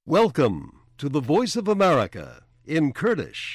Welcome to the Voice of America in Kurdish.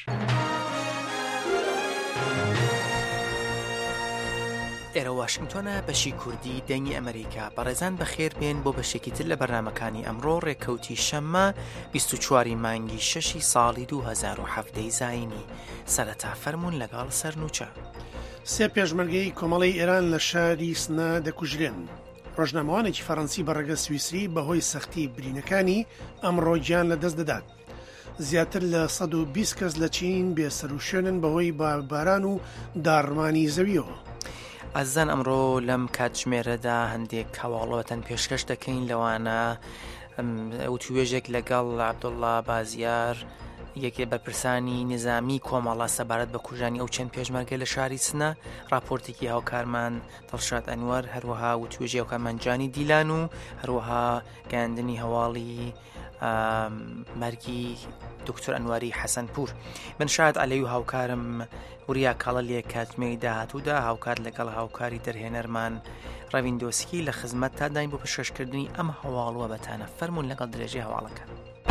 ئێرە واشنگتۆنە بەشی کوردی دەنگی ئەمریکا بەڕێزان بەخێر بێن بۆ بەشێکی تر لە بەرنامەکانی ئەمڕۆ ڕێکەوتی شەممە 24 مانگی 6 ساڵی 2017 زاینی سەرەتا فەرموون لەگەڵ سەرنووچە. سێ پێشمەرگەی کۆمەڵی ئێران لە شاری سنە دەکوژرێن. ڕۆژنامەوانێکی فەڕەنسی بەڕێگە سویسری بەهۆی سەختی برینەکانی ئەمڕۆ گیان لەدەست دەدات. زیاتر لە 120 کەس لە چین بێسەروشێنن بەهۆی باران و داڕمانی زەویەوە. ئازان ئەمڕۆ لەم کاتژمێرەدا هەندێک هەواڵەوەتەن پێشکەش دەکەین لەوانە وتوێژێک لەگەڵ عەبدوڵڵا بازیار یەکێ بەرپرسانی نظامی کۆمەڵە سەبارەت بە کوژانی ئەو چەند پێشمەرگە لە شاری سنە، راپۆرتێکی هاوکارمان دڵشاد ئەنوەر، هەروەها وتوێژی هاوکارمان جانی دیلان و هەروەها گەیاندنی هەواڵی مەرگی دکتۆر ئەنواری حەسەنپور. من شاد عەلەی و هاوکارم وریا کاڵەلیە کاتژمێری داهاتوودا هاوکات لەگەڵ هاوکاری دەرهێنەرمان ڕەویندۆسکی لە خزمەت تا داین بۆ پێشکەشکردنی ئەم هەواڵوە بەتانە. فەرموون لەگەڵ درێژەی هەواڵەکە.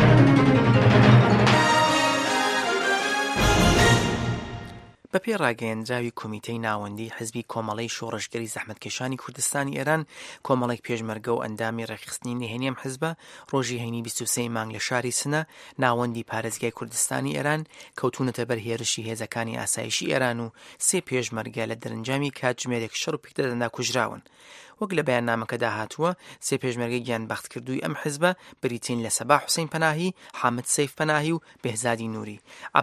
بەپێ ڕاگەیەندراوی کۆمیتەی ناوەندی حزبی کۆمەڵەی شۆڕشگەری زەحمەتکێشانی کوردستانی ئێران، کۆمەڵێک پێشمەرگە و ئەندامی ڕێکخستنی نهێنی ئەم حزبە ڕۆژی هەینی 23 مانگ لە شاری سنە ناوەندی پارێزگای کوردستانی ئێران کەوتونەتە بەر هێرشی هێزەکانی ئاسایشی ئێران و سێ پێشمەرگە لە دەرەنجامی کاتژمێرێک شەڕ و پیکدەدەندا کوژراون. وەک لە بەیاننامەکەدا هاتووە، سێ پێشمەرگەی گیانبەختکردووی ئەم حزبە بریتین لە سەباح حوسێن پەناهی، حامد سەیف پەناهی و بێهزادی نووری.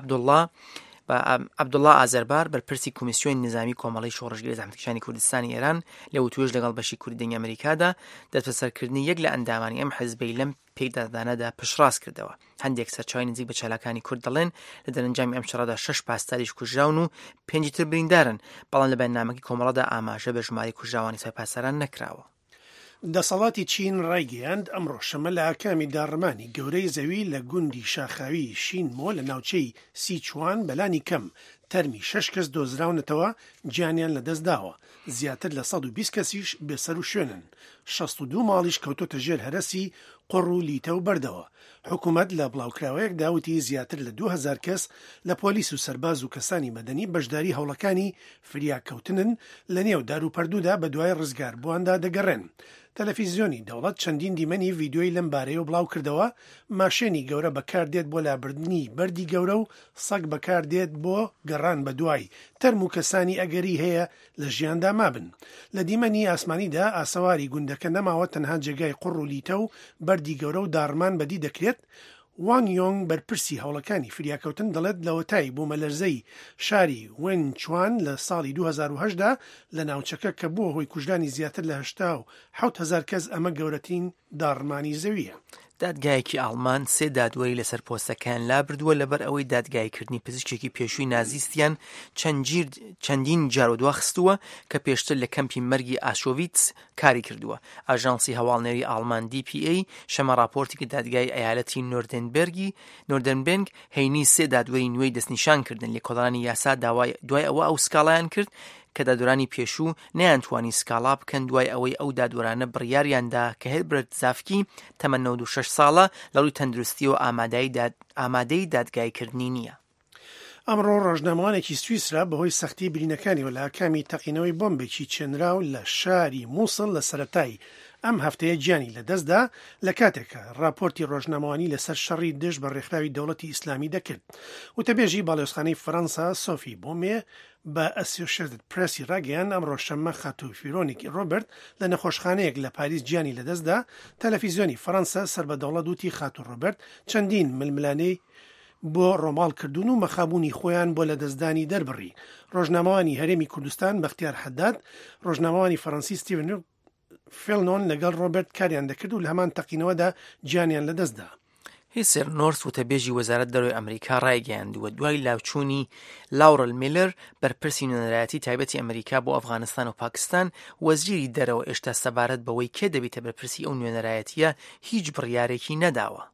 عەبدوڵڵا ئازەربار بەرپرسی کۆمیسیۆنی نظامی کۆمەڵەی شۆڕشگەری زەحمەتکێشانی کوردستانی ئێران لە وتوێژ لەگەڵ بەشی کوردی دەنگی ئەمریکادا دەستبەسەرکردنی یەک لە ئەندامانی ئەم حزبەی لەم پێکدادانەدا پشتڕاست کردەوە. هەندێک سەرچاوی نزیک بە چالاکانی کورد دەڵێن لە دەرەنجامی ئەم شەڕەدا 6 پاسداریش کوژراون و 5 تر بریندارن، بەڵام لە بەیاننامەکەی کۆمەڵەدا ئاماژە بە ژماری کوژراوانی سەپای پاسەران نەکراوە. دەسەڵاتی چین ڕایگەیاند ئەمڕۆ شەمە لە ئاکامی داڕمانی گەورەی زەوی لە گوندی شاخاوی شینمۆ لە ناوچەی سیچوان بەلانی کەم تەرمی 6 کەس دۆزراونەتەوە گیانیان لەدەستداوە. زیاتر لە 120 کەسیش بێسەر و شوێنن. 62 ماڵیش کەوتۆتە ژێر هەرەسی قڕ و لیتە و بەردەوە. حکوومەت لە بڵاوکراوەیەک داوتی زیاتر لە 2000 کەس لە پۆلیس و سەرباز و کەسانی مەدەنی بەشداری هەوڵەکانی فریاکەوتنن لە نێو داروپەردوودا بە دوای ڕزگار بوواندا دەگەڕێن. تەلەڤیزیۆنی دەوڵەت چەندین دیمەنی ڤیدیۆی لەم بارەیەوە بڵاو کردەوە. ماشێنی گەورە بەکاردێت بۆ لابردنی بەردی گەورە و سەگ بەکاردێت بۆ گەڕان بە دوای تەرم و کەسانی ئەگەری هەیە لە ژیاندا مابن. لە دیمەنی ئاسمانیدا ئاسەواری گوندەکە نەماوە تەنها جێگای قڕ و لیتە و بەردی گەورە و داڕمان بەدی دەکرێت. وان یۆنگ بەرپرسی هەوڵەکانی فریاکەوتن دەڵێت لە وەتای بوومەلەرزەی شاری وێنچوان لە ساڵی 2010دا لە ناوچەکە کە بووە هۆی کوژرانی زیاتر لە 87,000 کەس ئەمە گەورەترین داڕمانی زەویە. دادگایەکی ئاڵمان سێ دادوەری لەسەر پۆستەکان لابردووە لەبەر ئەوەی دادگایکردنی پزیشکێکی پێشووی نازیستیان چەندین جار دواخستووە کە پێشتر لە کەمپی مەرگی ئاشۆڤیتس کاری کردووە. ئاژانسی هەواڵنێری ئاڵمان DPA شەمە راپۆرتێکی دادگای ئەیالەتی نۆردەنبێنگ هەینی سێ دادوەری نوێی دەستنیشان کردن لە کۆڵانی یاسا دوای ئەوە ئەو سکاڵایان کرد کە دادوەرانی پێشوو نەیانتوانی سکاڵا بکەن دوای ئەوەی ئەو دادوەرانە بڕیاریاندا کە هێلبرت زافکی تەمەن 96 ساڵە لە ڕووی تەندروستی و ئامادەی دادگایکردنی نییە. ئەمڕۆ ڕۆژنامەوانێکی سویسرا بەهۆی سەختی برینەکانی و لە ئاکامی تەقینەوەی بۆمبێکی چێنراو لە شاری مووسڵ لە سەرەتای ئەم هەفتەیە گیانی لەدەستدا لە کاتێکە راپۆرتی ڕۆژنامەوانی لەسەر شەڕی دژ بە ڕێکخراوی دەوڵەتی ئیسلامی دەکرد. وتەبێژی باڵێۆزخانەی فەرەنسا سۆفی بۆمێ بە ئەسۆشیێتد پرێسی ڕاگەیان ئەمڕۆ شەممە خاتوفیرۆنیکی ڕۆبرت لە نەخۆشخانەیەک لە پاریس گیانی لەدەستدا. تەلەڤیزیۆنی فەرەنسا سەر بە دەوڵەت وتی خاتو ڕۆبرت چەندین ململانەی بۆ ڕۆماڵ کردوون و مەخابوونی خۆیان بۆ لە دەستدانی دەربڕی. ڕۆژنامەوانی هەرێمی کوردستان بەختیار حەداد، ڕۆژنامەوانی فەرەنسی ستیڤن فێلنۆن لەگەڵ ڕۆبرت کاریان دەکرد و لە هەمان تەقینەوەدا گیانیان لەدەستدا. هیسر نۆرس وتەبێژی وەزارەت دەرۆی ئەمریکا ڕایگەیاندووە دوای لاوچوونی لاورل میلر بەرپرسی نوێنەرایەتی تایبەتی ئەمریکا بۆ ئەفغانستان و پاکستان وەزیری دەرەوە ئێشتا سەبارەت بەوەی کێ دەبێتە بەرپرسی ئەو نوێنەرایەتیە هیچ بڕیارێکی نەداوە.